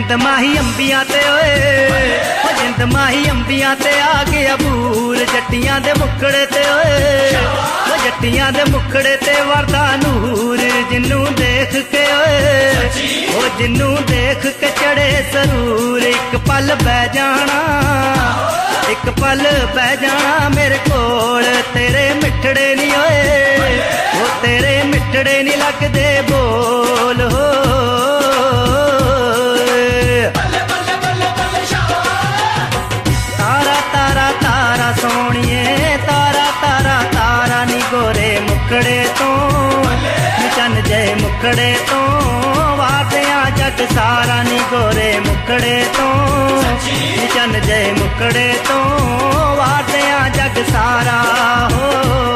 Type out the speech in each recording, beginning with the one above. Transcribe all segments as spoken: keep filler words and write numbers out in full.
जिंद माही अंबियां ते ओए ओ जिंद माही अंबियां ते आ गया बूर जट्टियां दे मुखड़े ते ओए ओ जट्टियां दे मुखड़े ते वरदा नूर जिन्नू देख के ओए ओ जिन्नू देख के चढ़े सरूर एक पल बह जाना एक पल बह जाना मेरे कोल तेरे मिठड़े नी ओए ओ तेरे मिठड़े नी लगदे बोल हो गोरे मुखड़े तो चन जय मुखड़े तो वादियां जग सारा नी गोरे मुखड़े तो चन जय मुखड़े तो वादियां जग सारा हो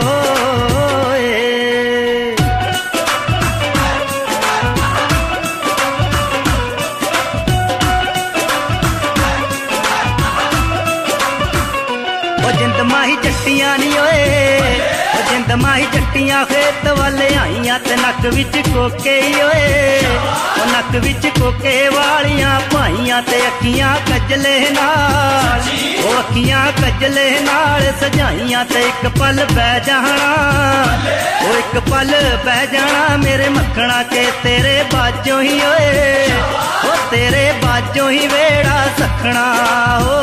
जिंद माही जट्टियां नी ओए जिंद माही जट्टियां खेत वाले आईयां ते नक विच कोके ओए ओ नक विच कोके वालियां पाइयां ते अखियां कजले नाल ओ अखियां कजले नाल सजाइयां ते एक पल बह जाना ओ एक पल बह जाना मेरे मखना के तेरे बाजों ही ओए ओ तेरे बाजों ही वेड़ा सखना हो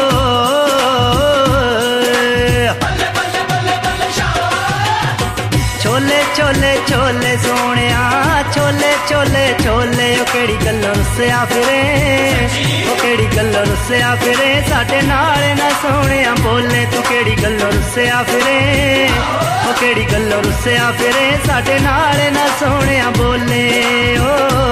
छोले छोले छोले सोनिया छोले छोले छोले ओ केड़ी गल्लों रुस्या फिरे ओ केड़ी गल्लों रुस्या फिरे साडे नाल ना सोनिया बोले तू केड़ी गल्लों रुस्या फिरे ओ केड़ी गल्लों रुस्या फिरे साडे नाल ना सोनिया बोले ओ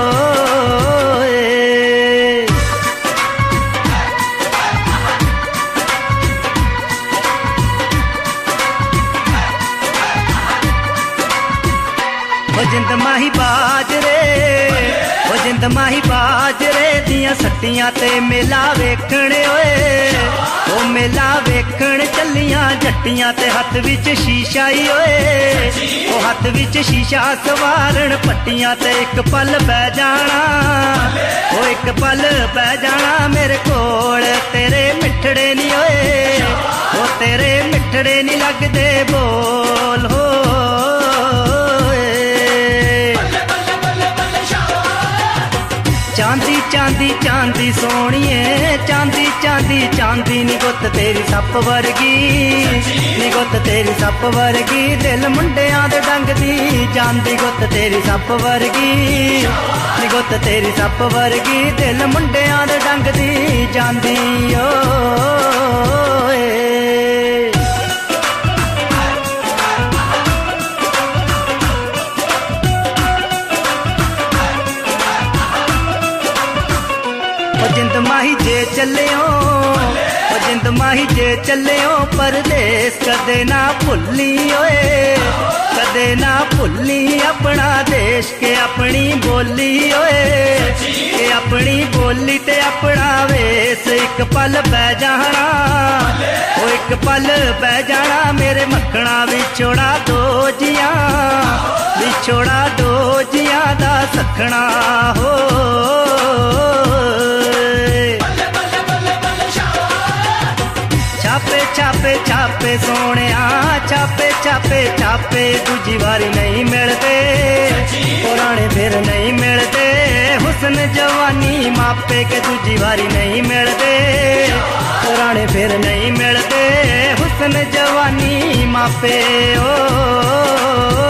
जिंद माही बाजरे ओ जिंद माही बाजरे दियां सट्टियां ते मेला वेखण ओए ओ मेला वेखण चलियां जट्टियां ते हथ विच शीशा ही ओए ओ हथ विच शीशा सवारण पट्टियां ते एक पल बह जाना ओ एक पल बह जाना मेरे कोल तेरे मिठड़े नी ओए ओ तेरे मिठड़े नी लगदे बोल हो चांदी चांदी चांदी सोनिए चांदी चांदी चांदी नी गुत्त तेरी सप वर्गी नी गुत्त तेरी सप वर्गी दिल मुंडियां दे डंग दी जांदी गुत्त तेरी सप वर्गी नी गुत्त तेरी सप वर्गी दिल मुंडियां दे डंग दी जांदी ओ जिंद माही जे चलियो ओ जिंद माही जे चलियो परदेस कदे ना भुल्ली ओए कदे ना भुल्ली अपना देश के अपनी बोली ओए के अपनी बोली ते अपना वेस एक पल बह जाना ओ एक पल बह जाना मेरे मखना विछोड़ा दो जियां विछोड़ा दो जियां दा सखना हो छापे छापे छापे सोने छापे छापे छापे दूजी बारी नहीं मिलते पुराने फिर नहीं मिलते हुस्न जवानी मापे के दूजी बारी नहीं मिलते पुराने फिर नहीं मिलते हुस्न जवानी मापे ओ